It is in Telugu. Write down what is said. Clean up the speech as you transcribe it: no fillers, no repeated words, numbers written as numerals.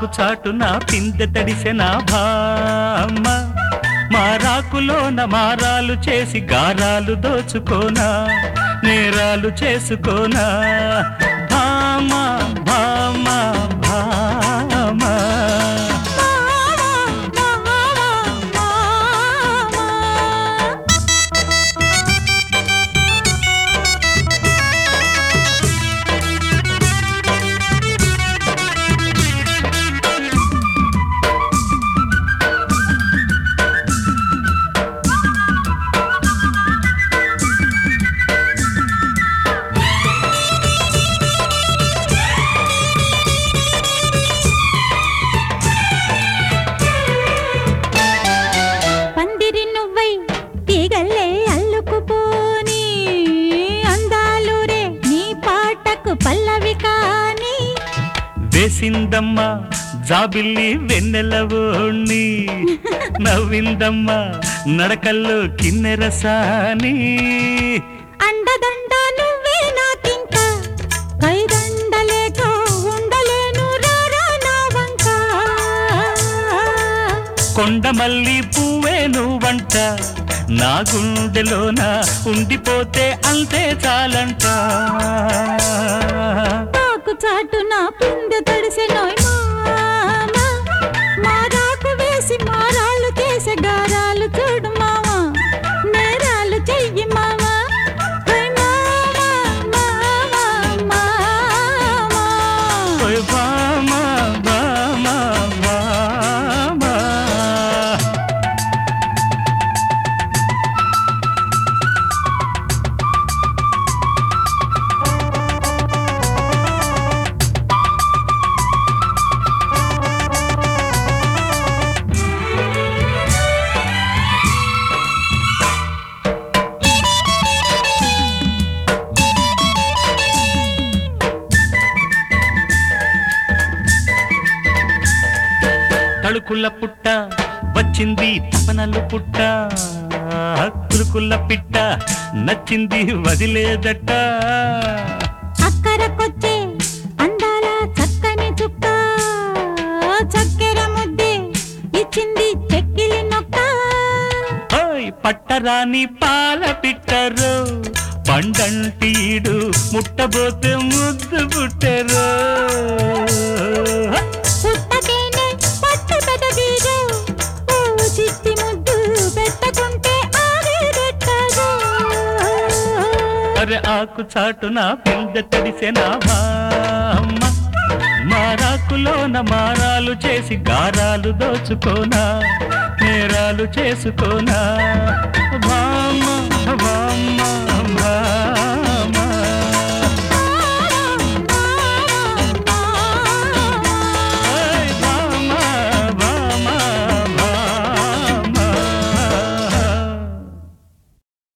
చాటున పిందె తడిసెన భామ మారాకులోన మారాలు చేసి గారాలు దోచుకోనా నేరాలు చేసుకోనా భామ భామ భామ వేసిందమ్మ జాబిల్లి వెన్నెలవోణ్ణి నవ్విందమ్మ నడకల్లో కిన్నెరసాని అండదండ నువ్వే నాకింక కైదండలేక ఉండలేను రారా నా వంక కొండమల్లి పువ్వే నువ్వంట నా గుండెలోన ఉండిపోతే అంతే చాలంట చాటున పిందె తడిసెనోయ్ మామ మారాకు వేసి మారాలు చేసే గారాలు చూడు మామ నేరాలు చెయ్యి మామ తళుకుల పుట్ట వచ్చింది తపనలు పుట్ట కులుకుల పిట్ట నచ్చింది వదిలేదట అక్కరకొచ్చే అందాల చక్కని చుక్క చక్కెర ముద్దే ఇచ్చింది చెక్కిలి నొక్క పట్టరాని పాల పిట్టరు పండంటీడు ముట్టబోతే ముద్దు పుట్టరు అరే ఆకు చాటున పిందె తడిసెన భామ మారాకులోన మారాలు చేసి గారాలు దోచుకోనా నేరాలు చేసుకోనా భామ